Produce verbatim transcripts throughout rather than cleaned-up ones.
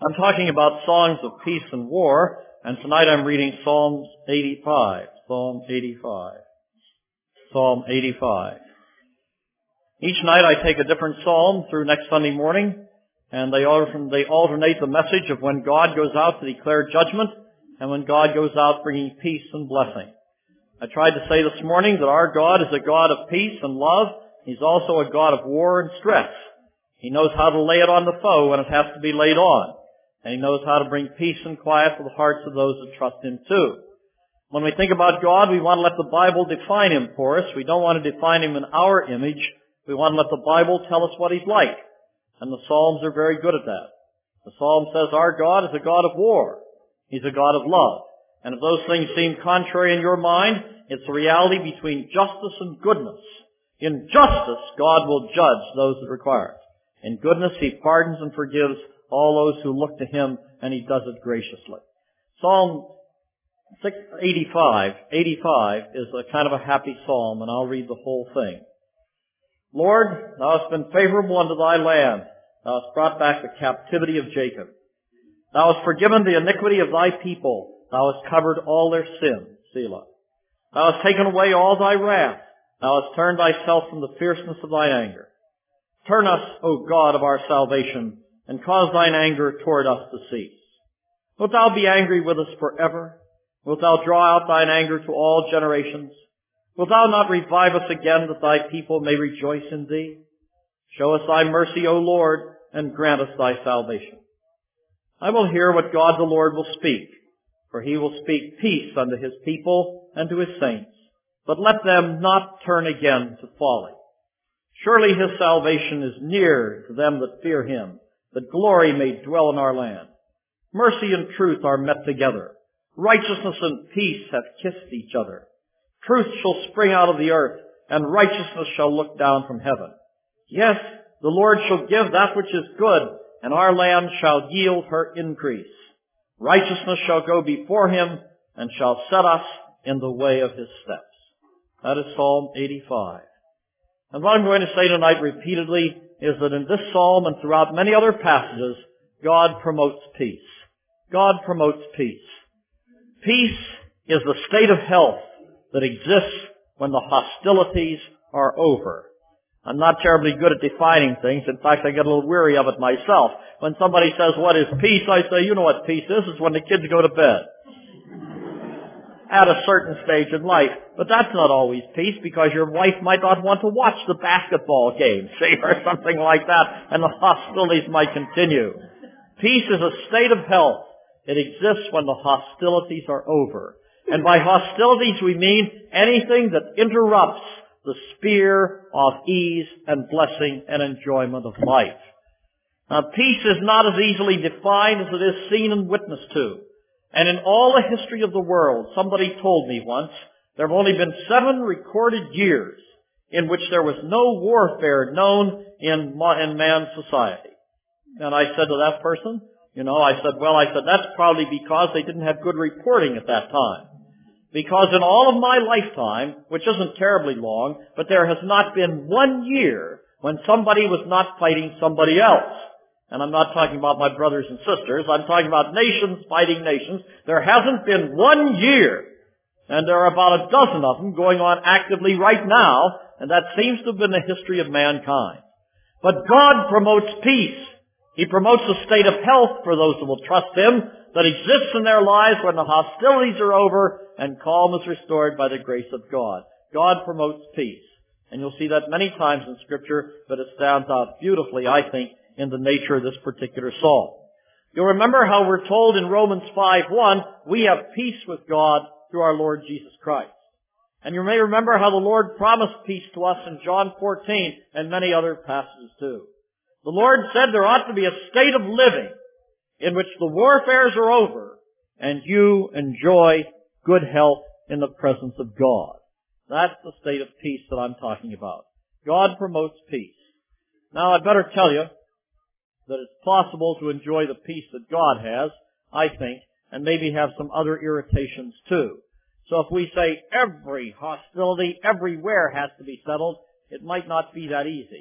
I'm talking about songs of peace and war, and tonight I'm reading Psalms eighty-five. Psalm eighty-five. Psalm eighty-five. Each night I take a different psalm through next Sunday morning, and they alternate the message of when God goes out to declare judgment and when God goes out bringing peace and blessing. I tried to say this morning that our God is a God of peace and love. He's also a God of war and stress. He knows how to lay it on the foe when it has to be laid on. And He knows how to bring peace and quiet to the hearts of those that trust Him too. When we think about God, we want to let the Bible define Him for us. We don't want to define Him in our image. We want to let the Bible tell us what He's like. And the Psalms are very good at that. The Psalm says our God is a God of war. He's a God of love. And if those things seem contrary in your mind, it's the reality between justice and goodness. In justice, God will judge those that require it. In goodness, He pardons and forgives all those who look to Him, and He does it graciously. Psalm eighty-five, eighty-five is a kind of a happy psalm, and I'll read the whole thing. Lord, Thou hast been favorable unto Thy land. Thou hast brought back the captivity of Jacob. Thou hast forgiven the iniquity of Thy people. Thou hast covered all their sin. Selah. Thou hast taken away all Thy wrath. Thou hast turned Thyself from the fierceness of Thine anger. Turn us, O God of our salvation, and cause Thine anger toward us to cease. Wilt Thou be angry with us forever? Wilt Thou draw out Thine anger to all generations? Wilt Thou not revive us again, that Thy people may rejoice in Thee? Show us Thy mercy, O Lord, and grant us Thy salvation. I will hear what God the Lord will speak, for He will speak peace unto His people and to His saints, but let them not turn again to folly. Surely His salvation is near to them that fear Him, that glory may dwell in our land. Mercy and truth are met together. Righteousness and peace have kissed each other. Truth shall spring out of the earth, and righteousness shall look down from heaven. Yes, the Lord shall give that which is good, and our land shall yield her increase. Righteousness shall go before Him, and shall set us in the way of His steps. That is Psalm eighty-five. And what I'm going to say tonight repeatedly is that in this psalm and throughout many other passages, God promotes peace. God promotes peace. Peace is the state of health that exists when the hostilities are over. I'm not terribly good at defining things. In fact, I get a little weary of it myself. When somebody says, what is peace? I say, you know what peace is. It's when the kids go to bed. At a certain stage in life. But that's not always peace, because your wife might not want to watch the basketball game, see, or something like that, and the hostilities might continue. Peace is a state of health. It exists when the hostilities are over. And by hostilities we mean anything that interrupts the sphere of ease and blessing and enjoyment of life. Now, peace is not as easily defined as it is seen and witnessed to. And in all the history of the world, somebody told me once, there have only been seven recorded years in which there was no warfare known in, in man's society. And I said to that person, you know, I said, well, I said, that's probably because they didn't have good reporting at that time. Because in all of my lifetime, which isn't terribly long, but there has not been one year when somebody was not fighting somebody else. And I'm not talking about my brothers and sisters. I'm talking about nations fighting nations. There hasn't been one year. And there are about a dozen of them going on actively right now. And that seems to have been the history of mankind. But God promotes peace. He promotes a state of health for those who will trust Him that exists in their lives when the hostilities are over and calm is restored by the grace of God. God promotes peace. And you'll see that many times in Scripture, but it stands out beautifully, I think, in the nature of this particular psalm. You'll remember how we're told in Romans five one, we have peace with God through our Lord Jesus Christ. And you may remember how the Lord promised peace to us in John fourteen and many other passages too. The Lord said there ought to be a state of living in which the warfares are over and you enjoy good health in the presence of God. That's the state of peace that I'm talking about. God promotes peace. Now, I'd better tell you that it's possible to enjoy the peace that God has, I think, and maybe have some other irritations too. So if we say every hostility everywhere has to be settled, it might not be that easy.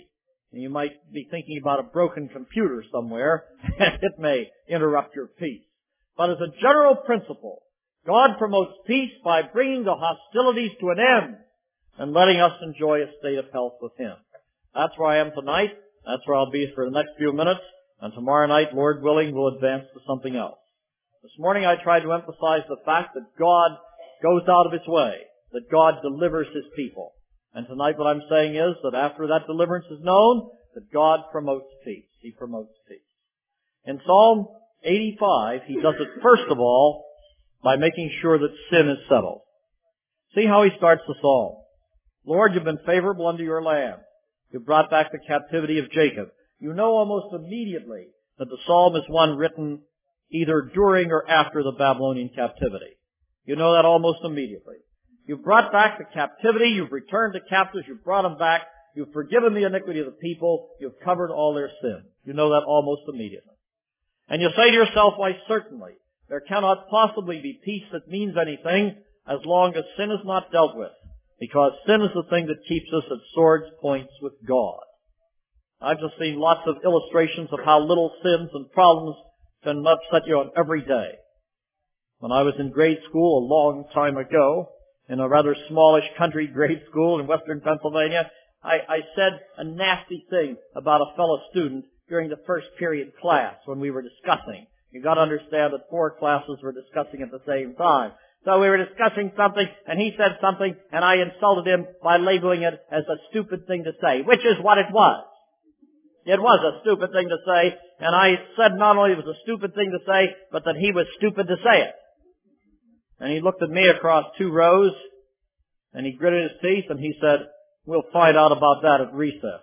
And you might be thinking about a broken computer somewhere, and it may interrupt your peace. But as a general principle, God promotes peace by bringing the hostilities to an end and letting us enjoy a state of health with Him. That's where I am tonight. That's where I'll be for the next few minutes. And tomorrow night, Lord willing, we'll advance to something else. This morning I tried to emphasize the fact that God goes out of His way, that God delivers His people. And tonight what I'm saying is that after that deliverance is known, that God promotes peace. He promotes peace. In Psalm eighty-five, He does it first of all by making sure that sin is settled. See how He starts the psalm. Lord, you've been favorable unto your land. You've brought back the captivity of Jacob. You know almost immediately that the psalm is one written either during or after the Babylonian captivity. You know that almost immediately. You've brought back the captivity. You've returned the captives. You've brought them back. You've forgiven the iniquity of the people. You've covered all their sin. You know that almost immediately. And you say to yourself, why certainly, there cannot possibly be peace that means anything as long as sin is not dealt with, because sin is the thing that keeps us at sword's points with God. I've just seen lots of illustrations of how little sins and problems can upset you on every day. When I was in grade school a long time ago, in a rather smallish country grade school in western Pennsylvania, I, I said a nasty thing about a fellow student during the first period class when we were discussing. You've got to understand that four classes were discussing at the same time. So we were discussing something, and he said something, and I insulted him by labeling it as a stupid thing to say, which is what it was. It was a stupid thing to say, and I said not only it was a stupid thing to say, but that he was stupid to say it. And he looked at me across two rows, and he gritted his teeth, and he said, we'll find out about that at recess.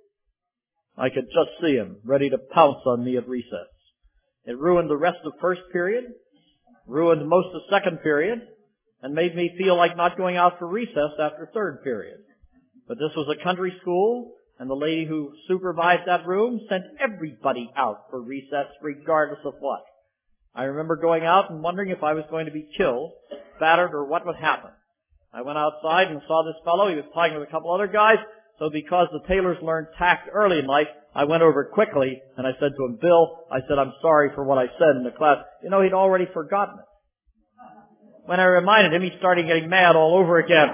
I could just see him, ready to pounce on me at recess. It ruined the rest of first period, ruined most of second period, and made me feel like not going out for recess after third period. But this was a country school, and the lady who supervised that room sent everybody out for recess regardless of what. I remember going out and wondering if I was going to be killed, battered, or what would happen. I went outside and saw this fellow. He was talking with a couple other guys. So because the Taylors learned tact early in life, I went over quickly and I said to him, Bill, I said, I'm sorry for what I said in the class. You know, he'd already forgotten it. When I reminded him, he started getting mad all over again.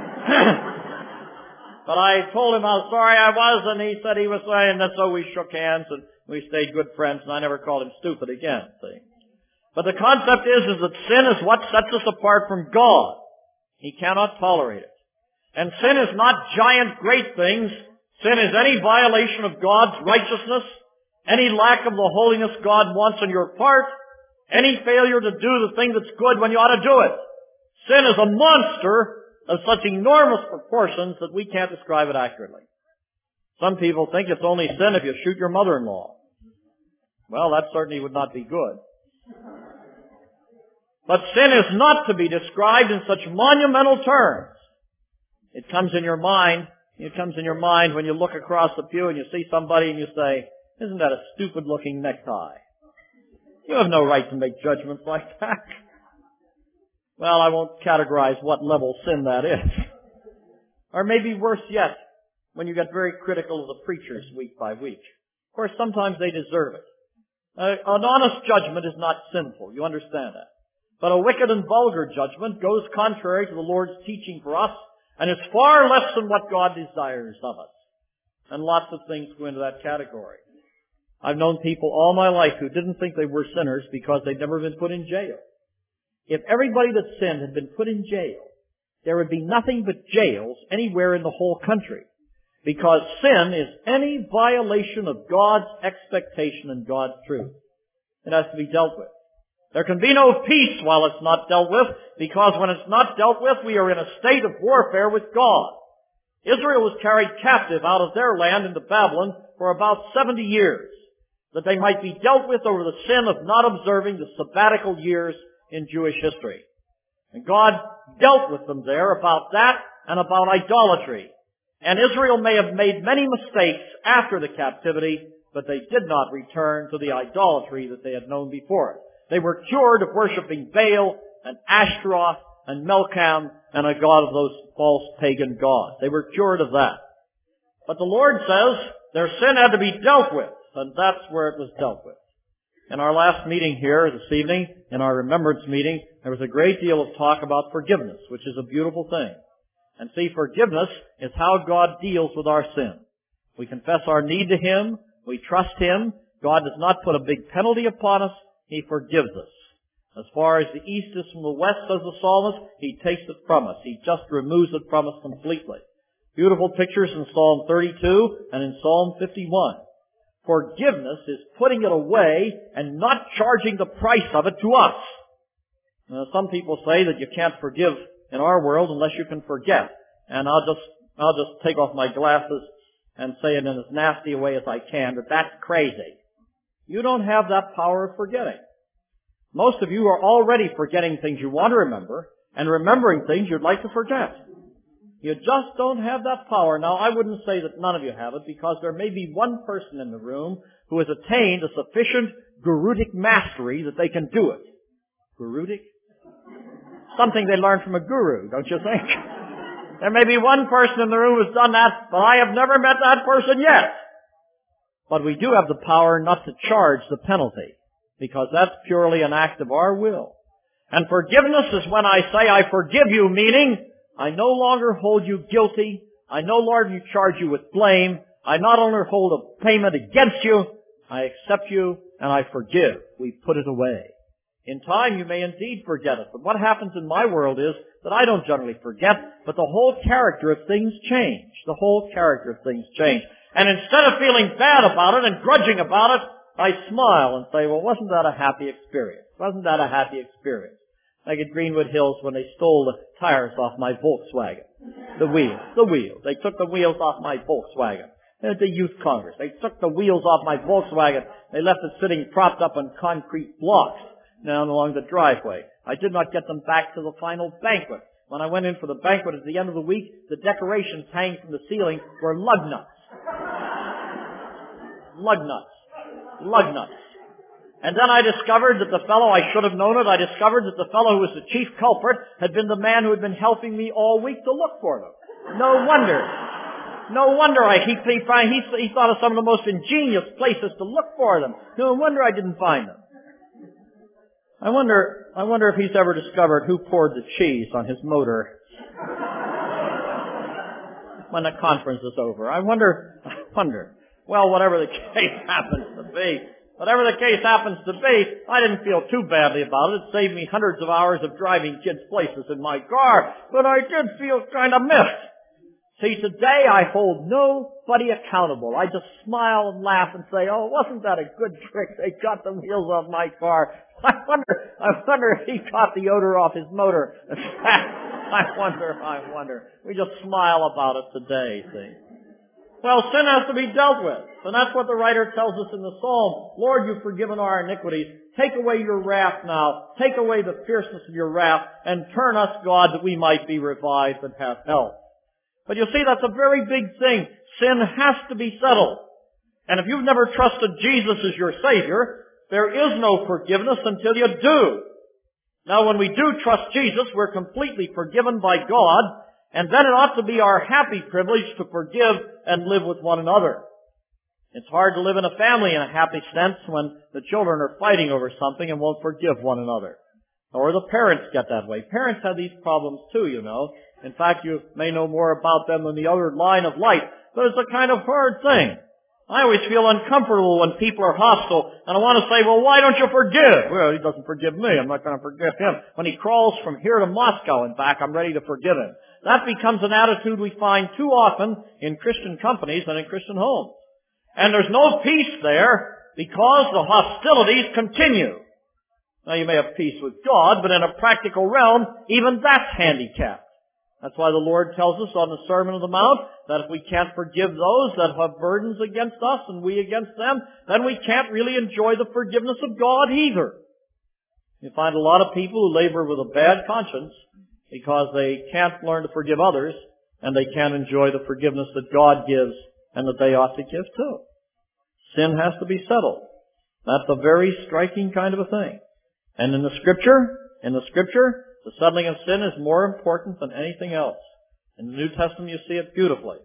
But I told him how sorry I was, and he said he was sorry, and so we shook hands and we stayed good friends, and I never called him stupid again, see. But the concept is, is that sin is what sets us apart from God. He cannot tolerate it. And sin is not giant great things. Sin is any violation of God's righteousness, any lack of the holiness God wants on your part, any failure to do the thing that's good when you ought to do it. Sin is a monster of such enormous proportions that we can't describe it accurately. Some people think it's only sin if you shoot your mother-in-law. Well, that certainly would not be good. But sin is not to be described in such monumental terms. It comes in your mind, it comes in your mind when you look across the pew and you see somebody and you say, isn't that a stupid looking necktie? You have no right to make judgments like that. Well, I won't categorize what level sin that is. Or maybe worse yet, when you get very critical of the preachers week by week. Of course, sometimes they deserve it. Uh, an honest judgment is not sinful, you understand that. But a wicked and vulgar judgment goes contrary to the Lord's teaching for us, and is far less than what God desires of us. And lots of things go into that category. I've known people all my life who didn't think they were sinners because they'd never been put in jail. If everybody that sinned had been put in jail, there would be nothing but jails anywhere in the whole country. Because sin is any violation of God's expectation and God's truth. It has to be dealt with. There can be no peace while it's not dealt with, because when it's not dealt with, we are in a state of warfare with God. Israel was carried captive out of their land into Babylon for about seventy years, that they might be dealt with over the sin of not observing the sabbatical years in Jewish history. And God dealt with them there about that and about idolatry. And Israel may have made many mistakes after the captivity, but they did not return to the idolatry that they had known before it. They were cured of worshiping Baal and Ashtaroth and Melkam and a god of those false pagan gods. They were cured of that. But the Lord says Their sin had to be dealt with, and that's where it was dealt with. In our last meeting here this evening, in our remembrance meeting, there was a great deal of talk about forgiveness, which is a beautiful thing. And see, forgiveness is how God deals with our sin. We confess our need to Him. We trust Him. God does not put a big penalty upon us. He forgives us. As far as the east is from the west, says the psalmist, He takes it from us. He just removes it from us completely. Beautiful pictures in Psalm thirty-two and in Psalm fifty-one. Forgiveness is putting it away and not charging the price of it to us. Now, some people say that you can't forgive in our world unless you can forget. And I'll just, I'll just take off my glasses and say it in as nasty a way as I can, that that's crazy. You don't have that power of forgetting. Most of you are already forgetting things you want to remember and remembering things you'd like to forget. You just don't have that power. Now, I wouldn't say that none of you have it, because there may be one person in the room who has attained a sufficient gurutic mastery that they can do it. Gurutic? Something they learned from a guru, don't you think? There may be one person in the room who's done that, but I have never met that person yet. But we do have the power not to charge the penalty, because that's purely an act of our will. And forgiveness is when I say, I forgive you, meaning I no longer hold you guilty. I no longer charge you with blame. I not only hold a payment against you, I accept you and I forgive. We put it away. In time you may indeed forget it, but what happens in my world is that I don't generally forget, but the whole character of things change. The whole character of things change. And instead of feeling bad about it and grudging about it, I smile and say, well, wasn't that a happy experience? Wasn't that a happy experience? Like at Greenwood Hills when they stole the tires off my Volkswagen. The wheels. The wheels. They took the wheels off my Volkswagen. At the Youth Congress. They took the wheels off my Volkswagen. They left it sitting propped up on concrete blocks down along the driveway. I did not get them back to the final banquet. When I went in for the banquet at the end of the week, the decorations hanging from the ceiling were lug nuts. Lug nuts. Lug nuts. And then I discovered that the fellow, I should have known it, I discovered that the fellow who was the chief culprit had been the man who had been helping me all week to look for them. No wonder. No wonder I, he, he, he, he thought of some of the most ingenious places to look for them. No wonder I didn't find them. I wonder, I wonder if he's ever discovered who poured the cheese on his motor when the conference is over. I wonder, I wonder. Well, whatever the case happens to be, whatever the case happens to be, I didn't feel too badly about it. It saved me hundreds of hours of driving kids places in my car, but I did feel kind of miffed. See, today I hold nobody accountable. I just smile and laugh and say, oh, wasn't that a good trick? They got the wheels off my car. I wonder, I wonder if he got the odor off his motor. I wonder, I wonder. We just smile about it today, see. Well, sin has to be dealt with. And that's what the writer tells us in the Psalm. Lord, you've forgiven our iniquities. Take away your wrath now. Take away the fierceness of your wrath and turn us, God, that we might be revived and have help. But you see, that's a very big thing. Sin has to be settled. And if you've never trusted Jesus as your Savior, there is no forgiveness until you do. Now, when we do trust Jesus, we're completely forgiven by God, and then it ought to be our happy privilege to forgive and live with one another. It's hard to live in a family in a happy sense when the children are fighting over something and won't forgive one another. Or the parents get that way. Parents have these problems too, you know. In fact, you may know more about them than the other line of light, but it's a kind of hard thing. I always feel uncomfortable when people are hostile, and I want to say, well, why don't you forgive? Well, he doesn't forgive me. I'm not going to forgive him. When he crawls from here to Moscow and back, I'm ready to forgive him. That becomes an attitude we find too often in Christian companies and in Christian homes. And there's no peace there because the hostilities continue. Now, you may have peace with God, but in a practical realm, even that's handicapped. That's why the Lord tells us on the Sermon on the Mount that if we can't forgive those that have burdens against us and we against them, then we can't really enjoy the forgiveness of God either. You find a lot of people who labor with a bad conscience because they can't learn to forgive others and they can't enjoy the forgiveness that God gives and that they ought to give too. Sin has to be settled. That's a very striking kind of a thing. And in the Scripture, in the Scripture, the settling of sin is more important than anything else. In the New Testament you see it beautifully.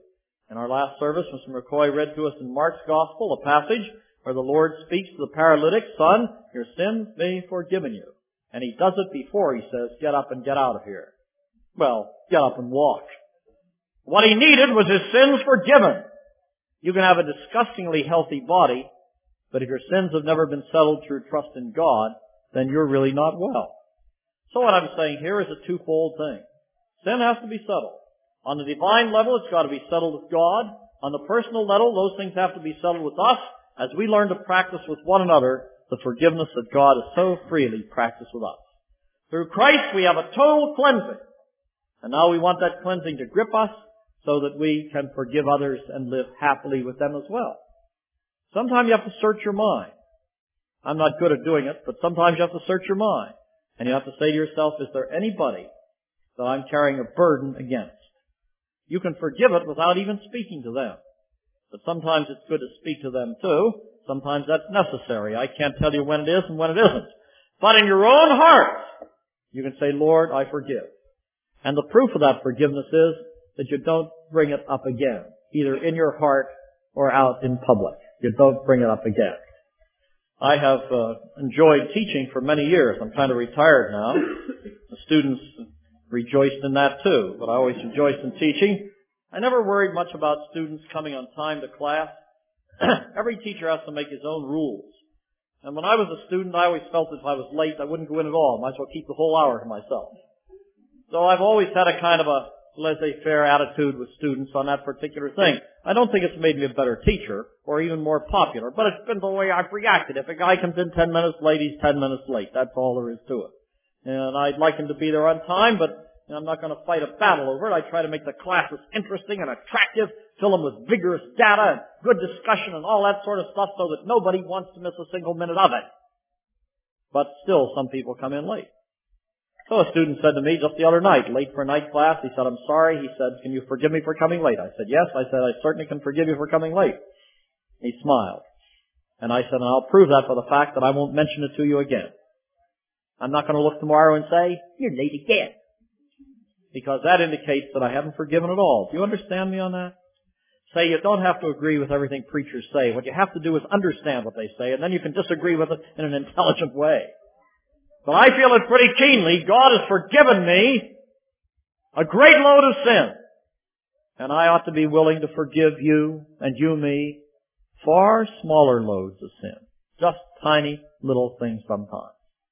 In our last service, Mister McCoy read to us in Mark's Gospel a passage where the Lord speaks to the paralytic, "Son, your sins may be forgiven you." And He does it before He says, "Get up and get out of here." Well, get up and walk. What he needed was his sins forgiven. You can have a disgustingly healthy body, but if your sins have never been settled through trust in God, then you're really not well. So what I'm saying here is a twofold thing. Sin has to be settled. On the divine level, it's got to be settled with God. On the personal level, those things have to be settled with us as we learn to practice with one another the forgiveness that God has so freely practiced with us. Through Christ, we have a total cleansing. And now we want that cleansing to grip us so that we can forgive others and live happily with them as well. Sometimes you have to search your mind. I'm not good at doing it, but sometimes you have to search your mind. And you have to say to yourself, is there anybody that I'm carrying a burden against? You can forgive it without even speaking to them. But sometimes it's good to speak to them too. Sometimes that's necessary. I can't tell you when it is and when it isn't. But in your own heart, you can say, Lord, I forgive. And the proof of that forgiveness is that you don't bring it up again, either in your heart or out in public. You don't bring it up again. I have uh, enjoyed teaching for many years. I'm kind of retired now. The students rejoiced in that too, but I always rejoiced in teaching. I never worried much about students coming on time to class. Every teacher has to make his own rules. And when I was a student, I always felt that if I was late, I wouldn't go in at all. Might as well keep the whole hour to myself. So I've always had a kind of a laissez-faire attitude with students on that particular thing. I don't think it's made me a better teacher or even more popular, but it's been the way I've reacted. If a guy comes in ten minutes late, he's ten minutes late. That's all there is to it. And I'd like him to be there on time, but I'm not going to fight a battle over it. I try to make the classes interesting and attractive, fill them with vigorous data and good discussion and all that sort of stuff so that nobody wants to miss a single minute of it. But still, some people come in late. So a student said to me just the other night, late for a night class, he said, I'm sorry. He said, can you forgive me for coming late? I said, yes. I said, I certainly can forgive you for coming late. He smiled. And I said, and I'll prove that by the fact that I won't mention it to you again. I'm not going to look tomorrow and say, you're late again. Because that indicates that I haven't forgiven at all. Do you understand me on that? Say you don't have to agree with everything preachers say. What you have to do is understand what they say, and then you can disagree with it in an intelligent way. But I feel it pretty keenly. God has forgiven me a great load of sin. And I ought to be willing to forgive you and you me far smaller loads of sin. Just tiny little things sometimes.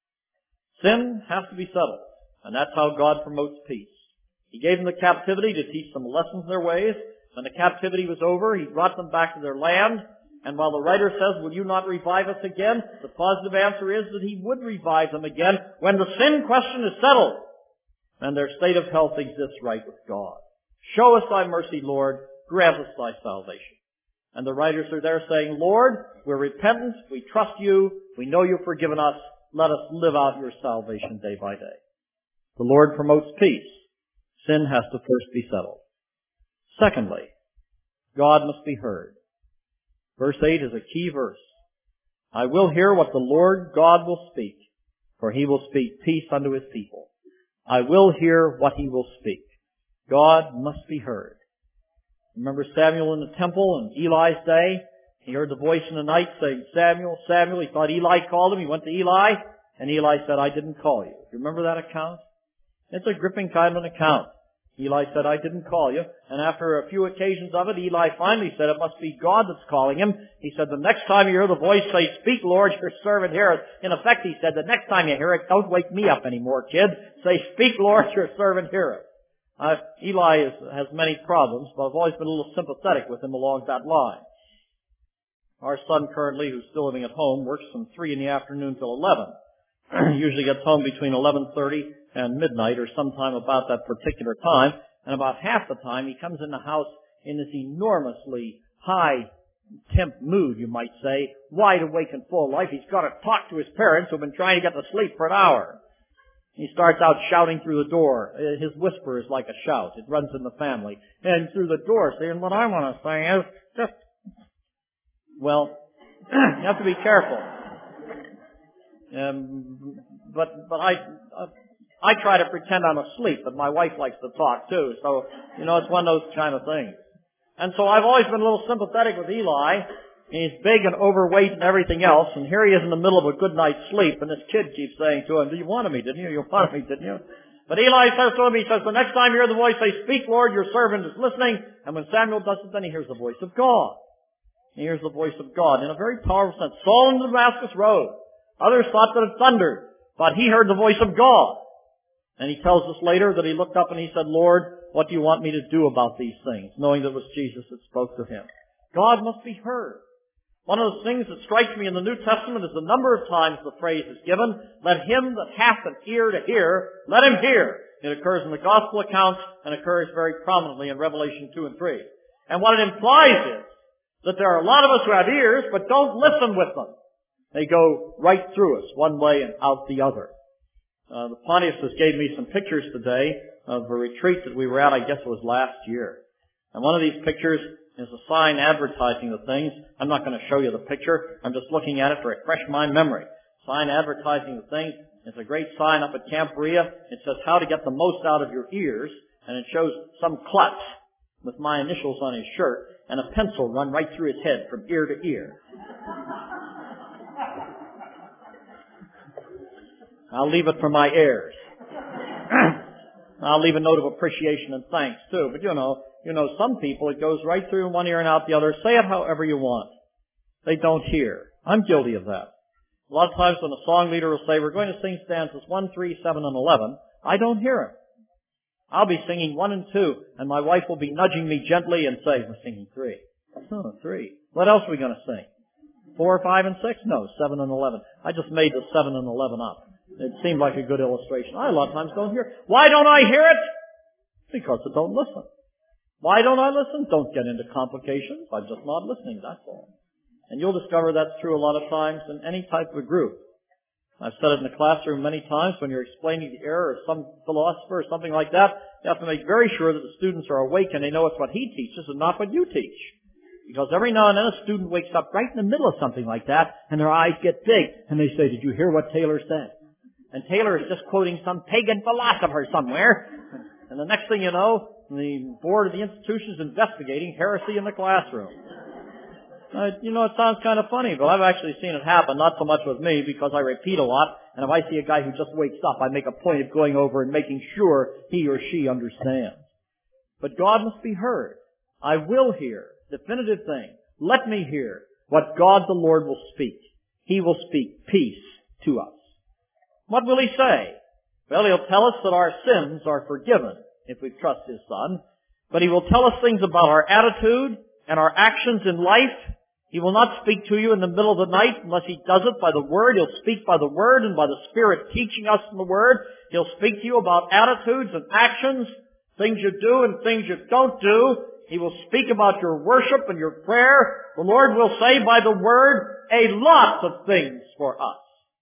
Sin has to be settled. And that's how God promotes peace. He gave them the captivity to teach them lessons in their ways. When the captivity was over, He brought them back to their land. And while the writer says, will you not revive us again? The positive answer is that He would revive them again when the sin question is settled and their state of health exists right with God. Show us Thy mercy, Lord. Grant us Thy salvation. And the writers are there saying, Lord, we're repentant. We trust You. We know You've forgiven us. Let us live out Your salvation day by day. The Lord promotes peace. Sin has to first be settled. Secondly, God must be heard. Verse eight is a key verse. I will hear what the Lord God will speak, for He will speak peace unto His people. I will hear what He will speak. God must be heard. Remember Samuel in the temple in Eli's day? He heard the voice in the night saying, Samuel, Samuel. He thought Eli called him. He went to Eli, and Eli said, I didn't call you. You remember that account? It's a gripping kind of an account. Eli said, I didn't call you. And after a few occasions of it, Eli finally said, it must be God that's calling him. He said, the next time you hear the voice say, speak, Lord, your servant heareth. In effect, he said, the next time you hear it, don't wake me up anymore, kid. Say, speak, Lord, your servant heareth. Uh, Eli is, has many problems, but I've always been a little sympathetic with him along that line. Our son currently, who's still living at home, works from three in the afternoon till eleven. He usually gets home between eleven thirty and midnight or sometime about that particular time. And about half the time he comes in the house in this enormously high temp mood, you might say, wide awake and full of life. He's got to talk to his parents who've been trying to get to sleep for an hour. He starts out shouting through the door. His whisper is like a shout. It runs in the family. And through the door saying, what I want to say is just, well, you have to be careful. Um, but but I uh, I try to pretend I'm asleep, but my wife likes to talk too. So, you know, it's one of those kind of things. And so I've always been a little sympathetic with Eli. He's big and overweight and everything else, and here he is in the middle of a good night's sleep, and this kid keeps saying to him, you wanted me, didn't you? You wanted me, didn't you? But Eli says to him, he says, the next time you hear the voice, say, speak, Lord, your servant is listening. And when Samuel does it, then he hears the voice of God. He hears the voice of God in a very powerful sense. Saul on the Damascus Road. Others thought that it thundered, but he heard the voice of God. And he tells us later that he looked up and he said, Lord, what do you want me to do about these things? Knowing that it was Jesus that spoke to him. God must be heard. One of the things that strikes me in the New Testament is the number of times the phrase is given, let him that hath an ear to hear, let him hear. It occurs in the Gospel accounts and occurs very prominently in Revelation two and three. And what it implies is that there are a lot of us who have ears, but don't listen with them. They go right through us, one way and out the other. Uh, the Pontiuses gave me some pictures today of a retreat that we were at, I guess it was last year. And one of these pictures is a sign advertising the things. I'm not going to show you the picture. I'm just looking at it to refresh my memory. Sign advertising the things. It's a great sign up at Camp Berea. It says how to get the most out of your ears. And it shows some klutz with my initials on his shirt and a pencil run right through his head from ear to ear. I'll leave it for my heirs. I'll leave a note of appreciation and thanks too. But you know, you know, some people it goes right through one ear and out the other. Say it however you want. They don't hear. I'm guilty of that. A lot of times when a song leader will say, we're going to sing stanzas one, three, seven, and eleven, I don't hear him. I'll be singing one and two, and my wife will be nudging me gently and say, we're singing three. Oh, three. What else are we going to sing? Four, five, and six? No, seven and eleven. I just made the seven and eleven up. It seemed like a good illustration. I a lot of times don't hear. Why don't I hear it? Because I don't listen. Why don't I listen? Don't get into complications. I'm just not listening, that's all. And you'll discover that's true a lot of times in any type of group. I've said it in the classroom many times when you're explaining the error of some philosopher or something like that, you have to make very sure that the students are awake and they know it's what he teaches and not what you teach. Because every now and then a student wakes up right in the middle of something like that and their eyes get big and they say, did you hear what Taylor said? And Taylor is just quoting some pagan philosopher somewhere. And the next thing you know, the board of the institution is investigating heresy in the classroom. Uh, you know, it sounds kind of funny, but I've actually seen it happen, not so much with me because I repeat a lot. And if I see a guy who just wakes up, I make a point of going over and making sure he or she understands. But God must be heard. I will hear. Definitive thing. Let me hear what God the Lord will speak. He will speak peace to us. What will He say? Well, He'll tell us that our sins are forgiven if we trust His Son. But He will tell us things about our attitude and our actions in life. He will not speak to you in the middle of the night unless He does it by the Word. He'll speak by the Word and by the Spirit teaching us in the Word. He'll speak to you about attitudes and actions, things you do and things you don't do. He will speak about your worship and your prayer. The Lord will say by the Word a lot of things for us.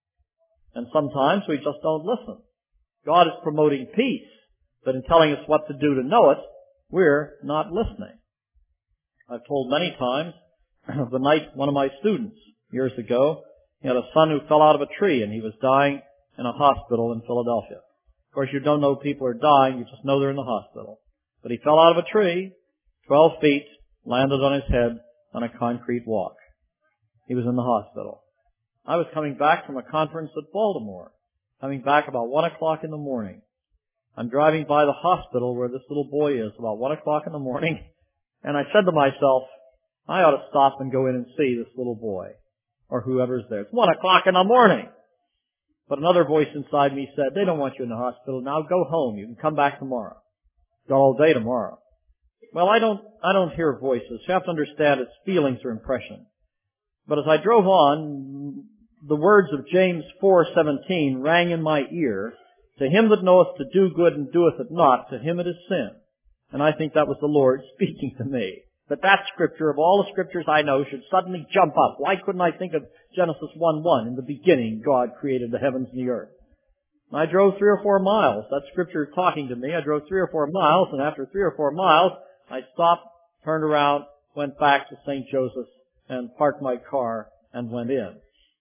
And sometimes we just don't listen. God is promoting peace, but in telling us what to do to know it, we're not listening. I've told many times of the night one of my students years ago, he had a son who fell out of a tree and he was dying in a hospital in Philadelphia. Of course, you don't know people are dying, you just know they're in the hospital. But he fell out of a tree, twelve feet, landed on his head on a concrete walk. He was in the hospital. I was coming back from a conference at Baltimore, coming back about one o'clock in the morning. I'm driving by the hospital where this little boy is about one o'clock in the morning, and I said to myself, I ought to stop and go in and see this little boy, or whoever's there. It's one o'clock in the morning. But another voice inside me said, they don't want you in the hospital now. Go home. You can come back tomorrow. Got all day tomorrow. Well, I don't, I don't hear voices. You have to understand it's feelings or impressions. But as I drove on, the words of James four seventeen rang in my ear. To him that knoweth to do good and doeth it not, to him it is sin. And I think that was the Lord speaking to me. That that scripture, of all the scriptures I know, should suddenly jump up. Why couldn't I think of Genesis one one? In the beginning, God created the heavens and the earth. And I drove three or four miles. That scripture talking to me. I drove three or four miles, and after three or four miles, I stopped, turned around, went back to Saint Joseph's, and parked my car and went in.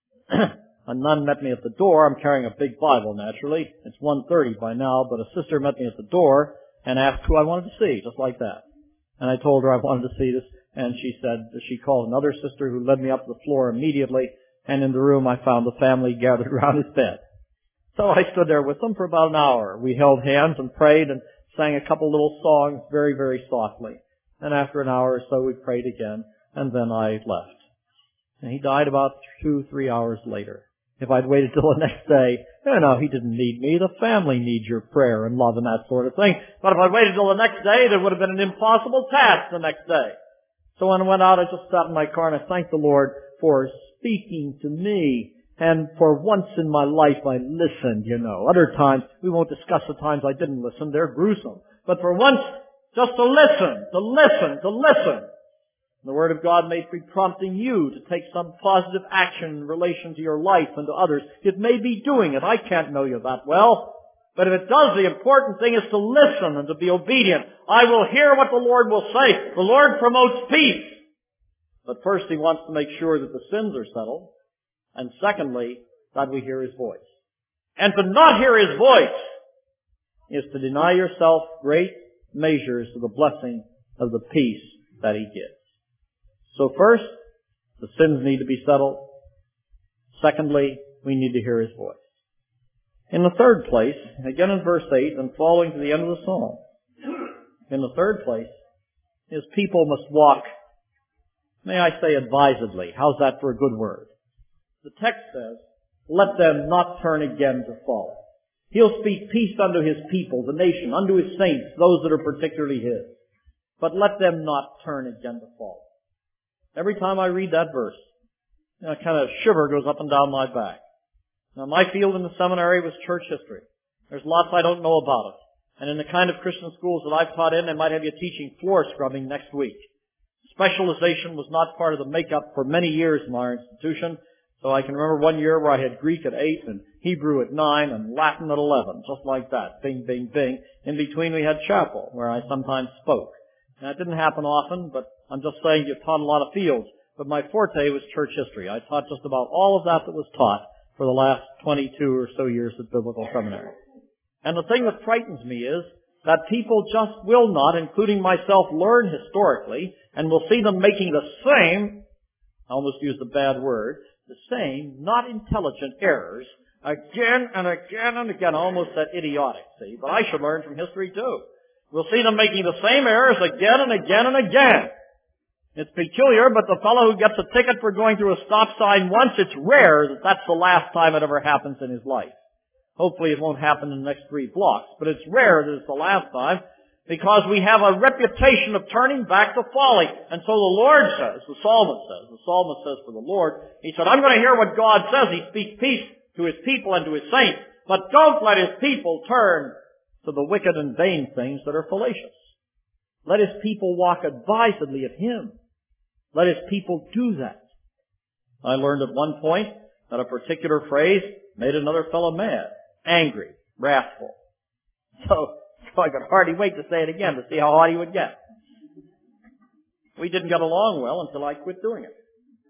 A nun met me at the door. I'm carrying a big Bible, naturally. It's one thirty by now, but a sister met me at the door and asked who I wanted to see, just like that. And I told her I wanted to see this, and she said that she called another sister who led me up to the floor immediately, and in the room I found the family gathered around his bed. So I stood there with them for about an hour. We held hands and prayed and sang a couple little songs very, very softly. And after an hour or so we prayed again, and then I left. And he died about two, three hours later. If I'd waited till the next day, you know, he didn't need me. The family needs your prayer and love and that sort of thing. But if I'd waited till the next day, there would have been an impossible task the next day. So when I went out, I just sat in my car and I thanked the Lord for speaking to me. And for once in my life, I listened, you know. Other times, we won't discuss the times I didn't listen. They're gruesome. But for once, just to listen, to listen, to listen. The Word of God may be prompting you to take some positive action in relation to your life and to others. It may be doing it. I can't know you that well. But if it does, the important thing is to listen and to be obedient. I will hear what the Lord will say. The Lord promotes peace. But first, He wants to make sure that the sins are settled. And secondly, that we hear His voice. And to not hear His voice is to deny yourself great measures of the blessing of the peace that He gives. So first, the sins need to be settled. Secondly, we need to hear His voice. In the third place, again in verse eight and following to the end of the psalm, in the third place, is people must walk, may I say advisedly. How's that for a good word? The text says, let them not turn again to folly. He'll speak peace unto His people, the nation, unto His saints, those that are particularly His. But let them not turn again to folly. Every time I read that verse, you know, a kind of shiver goes up and down my back. Now, my field in the seminary was church history. There's lots I don't know about it. And in the kind of Christian schools that I've taught in, they might have you teaching floor scrubbing next week. Specialization was not part of the makeup for many years in our institution. So I can remember one year where I had Greek at eight and Hebrew at nine and Latin at eleven, just like that. Bing, bing, bing. In between we had chapel, where I sometimes spoke. And that didn't happen often, but I'm just saying you've taught a lot of fields. But my forte was church history. I taught just about all of that that was taught for the last twenty-two or so years at Biblical Seminary. And the thing that frightens me is that people just will not, including myself, learn historically, and we'll see them making the same, I almost used a bad word, the same, not intelligent errors, again and again and again, almost that idiotic, see? But I should learn from history too. We'll see them making the same errors again and again and again. It's peculiar, but the fellow who gets a ticket for going through a stop sign once, it's rare that that's the last time it ever happens in his life. Hopefully it won't happen in the next three blocks, but it's rare that it's the last time because we have a reputation of turning back to folly. And so the Lord says, the psalmist says, the psalmist says for the Lord, he said, I'm going to hear what God says. He speaks peace to His people and to His saints, but don't let His people turn to the wicked and vain things that are fallacious. Let His people walk advisedly of Him. Let His people do that. I learned at one point that a particular phrase made another fellow mad, angry, wrathful. So, so I could hardly wait to say it again to see how hot he would get. We didn't get along well until I quit doing it.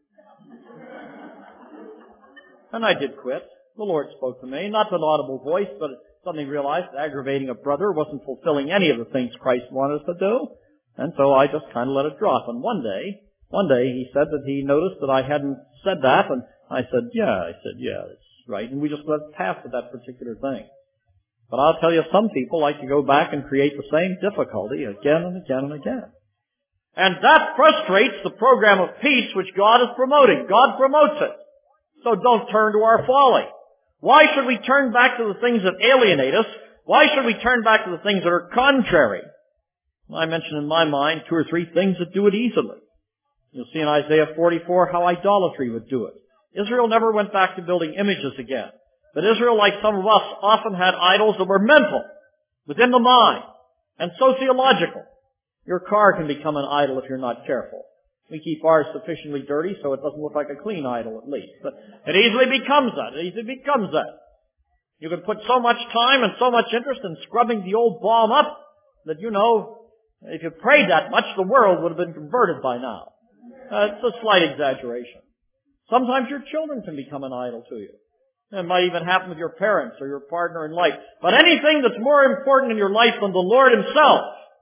And I did quit. The Lord spoke to me, not with audible voice, but suddenly realized that aggravating a brother wasn't fulfilling any of the things Christ wanted us to do. And so I just kind of let it drop. And one day, one day he said that he noticed that I hadn't said that, and I said, yeah, I said, yeah, that's right. And we just let it pass with that particular thing. But I'll tell you, some people like to go back and create the same difficulty again and again and again. And that frustrates the program of peace which God is promoting. God promotes it. So don't turn to our folly. Why should we turn back to the things that alienate us? Why should we turn back to the things that are contrary? I mentioned in my mind two or three things that do it easily. You'll see in Isaiah forty-four how idolatry would do it. Israel never went back to building images again. But Israel, like some of us, often had idols that were mental, within the mind, and sociological. Your car can become an idol if you're not careful. We keep ours sufficiently dirty so it doesn't look like a clean idol at least. But it easily becomes that. It easily becomes that. You can put so much time and so much interest in scrubbing the old balm up that, you know, if you prayed that much, the world would have been converted by now. Uh, it's a slight exaggeration. Sometimes your children can become an idol to you. It might even happen with your parents or your partner in life. But anything that's more important in your life than the Lord Himself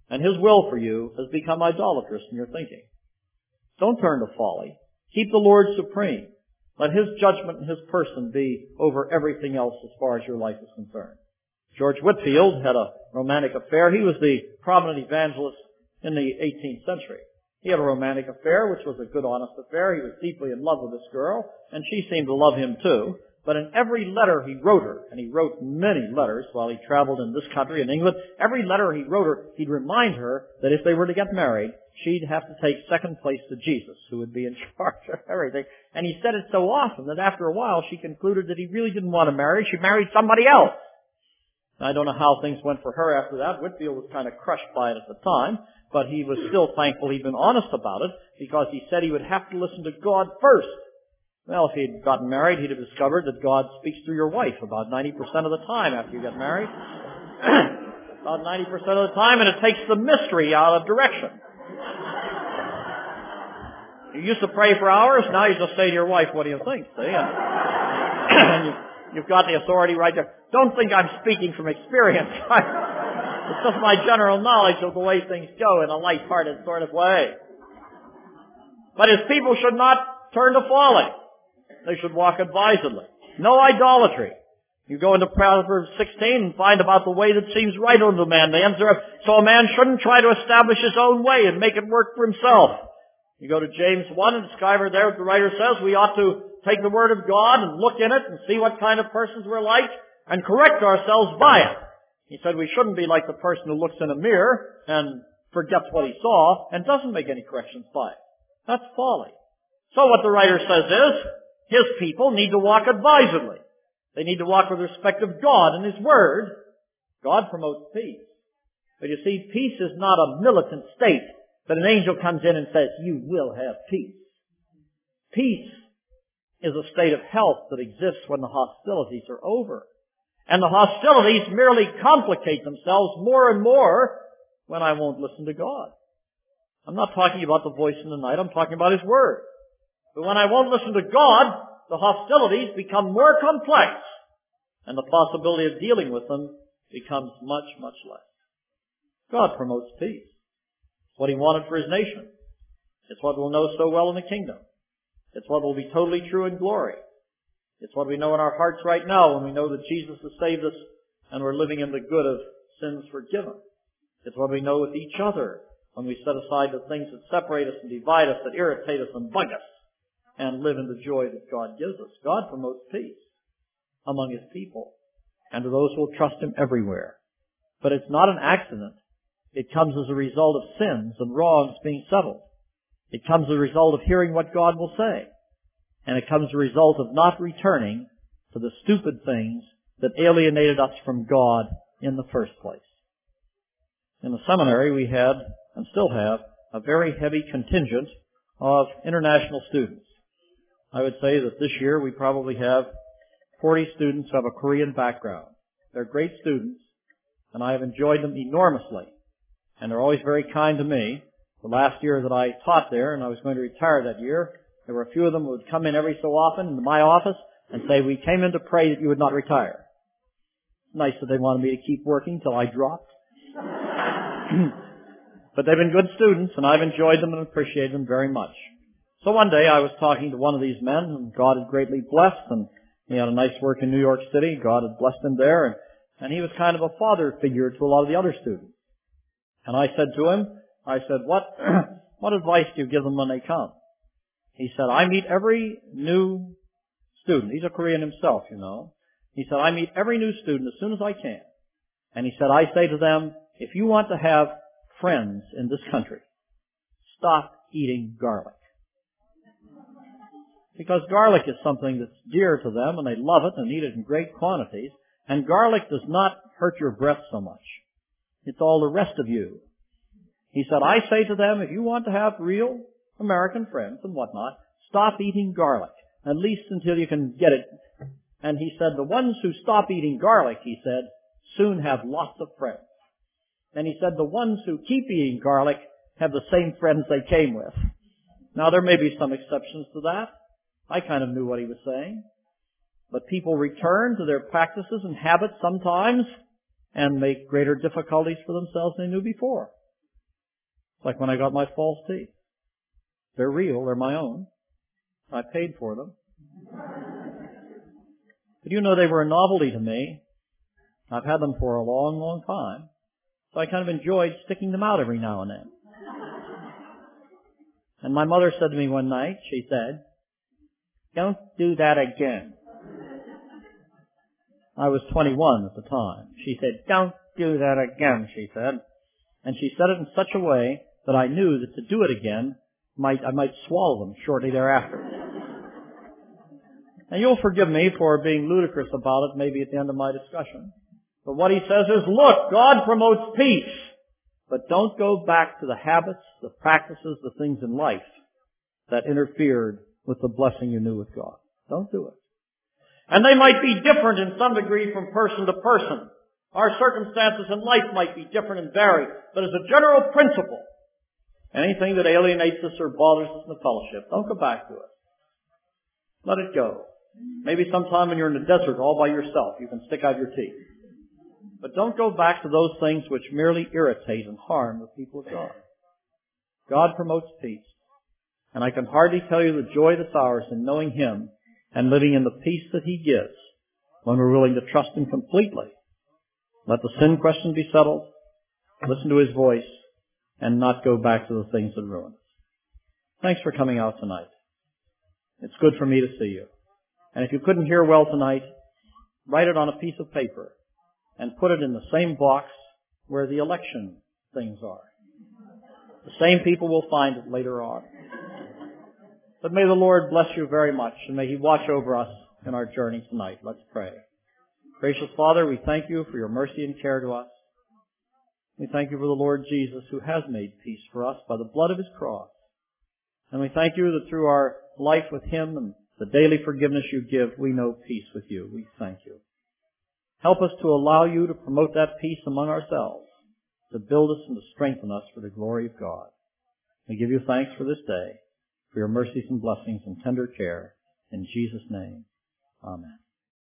and His will for you has become idolatrous in your thinking. Don't turn to folly. Keep the Lord supreme. Let His judgment and His person be over everything else as far as your life is concerned. George Whitefield had a romantic affair. He was the prominent evangelist in the eighteenth century. He had a romantic affair, which was a good, honest affair. He was deeply in love with this girl, and she seemed to love him too. But in every letter he wrote her, and he wrote many letters while he traveled in this country, in England, every letter he wrote her, he'd remind her that if they were to get married, she'd have to take second place to Jesus, who would be in charge of everything. And he said it so often that after a while she concluded that he really didn't want to marry her. She married somebody else. I don't know how things went for her after that. Whitefield was kind of crushed by it at the time, but he was still thankful he'd been honest about it, because he said he would have to listen to God first. Well, if he'd gotten married, he'd have discovered that God speaks through your wife about ninety percent of the time after you get married. About ninety percent of the time, and it takes the mystery out of direction. You used to pray for hours, now you just say to your wife, what do you think? See? And, and you, you've got the authority right there. Don't think I'm speaking from experience. It's just my general knowledge of the way things go in a light-hearted sort of way. But His people should not turn to folly. They should walk advisedly. No idolatry. You go into Proverbs sixteen and find about the way that seems right unto a man. The answer of, so a man shouldn't try to establish his own way and make it work for himself. You go to James one and discover there what the writer says, we ought to take the Word of God and look in it and see what kind of persons we're like and correct ourselves by it. He said we shouldn't be like the person who looks in a mirror and forgets what he saw and doesn't make any corrections by it. That's folly. So what the writer says is, his people need to walk advisedly. They need to walk with respect of God and His Word. God promotes peace. But you see, peace is not a militant state that an angel comes in and says, you will have peace. Peace is a state of health that exists when the hostilities are over. And the hostilities merely complicate themselves more and more when I won't listen to God. I'm not talking about the voice in the night, I'm talking about His Word. But when I won't listen to God, the hostilities become more complex, and the possibility of dealing with them becomes much, much less. God promotes peace. It's what He wanted for His nation. It's what we'll know so well in the kingdom. It's what will be totally true in glory. It's what we know in our hearts right now when we know that Jesus has saved us and we're living in the good of sins forgiven. It's what we know with each other when we set aside the things that separate us and divide us, that irritate us and bug us, and live in the joy that God gives us. God promotes peace among His people and to those who will trust Him everywhere. But it's not an accident. It comes as a result of sins and wrongs being settled. It comes as a result of hearing what God will say. And it comes as a result of not returning to the stupid things that alienated us from God in the first place. In the seminary we had, and still have, a very heavy contingent of international students. I would say that this year we probably have forty students who have a Korean background. They're great students, and I have enjoyed them enormously. And they're always very kind to me. The last year that I taught there, and I was going to retire that year, there were a few of them who would come in every so often into my office and say, we came in to pray that you would not retire. Nice that they wanted me to keep working till I dropped. But they've been good students, and I've enjoyed them and appreciated them very much. So one day I was talking to one of these men, and God had greatly blessed, and he had a nice work in New York City. God had blessed him there, and, and he was kind of a father figure to a lot of the other students. And I said to him, I said, what, what advice do you give them when they come? He said, I meet every new student. He's a Korean himself, you know. He said, I meet every new student as soon as I can. And he said, I say to them, if you want to have friends in this country, stop eating garlic. Because garlic is something that's dear to them, and they love it and eat it in great quantities. And garlic does not hurt your breath so much. It's all the rest of you. He said, I say to them, if you want to have real American friends and whatnot, stop eating garlic, at least until you can get it. And he said, the ones who stop eating garlic, he said, soon have lots of friends. And he said, the ones who keep eating garlic have the same friends they came with. Now, there may be some exceptions to that. I kind of knew what he was saying. But people return to their practices and habits sometimes and make greater difficulties for themselves than they knew before. It's like when I got my false teeth. They're real. They're my own. I paid for them. But you know, they were a novelty to me. I've had them for a long, long time. So I kind of enjoyed sticking them out every now and then. And my mother said to me one night, she said, "Don't do that again." I was twenty-one at the time. She said, "Don't do that again," she said. And she said it in such a way that I knew that to do it again, might I might swallow them shortly thereafter. And you'll forgive me for being ludicrous about it maybe at the end of my discussion. But what he says is, look, God promotes peace, but don't go back to the habits, the practices, the things in life that interfered with the blessing you knew with God. Don't do it. And they might be different in some degree from person to person. Our circumstances in life might be different and vary, but as a general principle, anything that alienates us or bothers us in the fellowship, don't go back to it. Let it go. Maybe sometime when you're in the desert all by yourself, you can stick out your teeth. But don't go back to those things which merely irritate and harm the people of God. God promotes peace. And I can hardly tell you the joy that's ours in knowing Him and living in the peace that He gives when we're willing to trust Him completely. Let the sin question be settled, listen to His voice, and not go back to the things that ruin us. Thanks for coming out tonight. It's good for me to see you. And if you couldn't hear well tonight, write it on a piece of paper and put it in the same box where the election things are. The same people will find it later on. But may the Lord bless you very much, and may He watch over us in our journey tonight. Let's pray. Gracious Father, we thank You for Your mercy and care to us. We thank You for the Lord Jesus, who has made peace for us by the blood of His cross. And we thank You that through our life with Him and the daily forgiveness You give, we know peace with You. We thank You. Help us to allow You to promote that peace among ourselves, to build us and to strengthen us for the glory of God. We give You thanks for this day, for Your mercies and blessings and tender care. In Jesus' name, amen.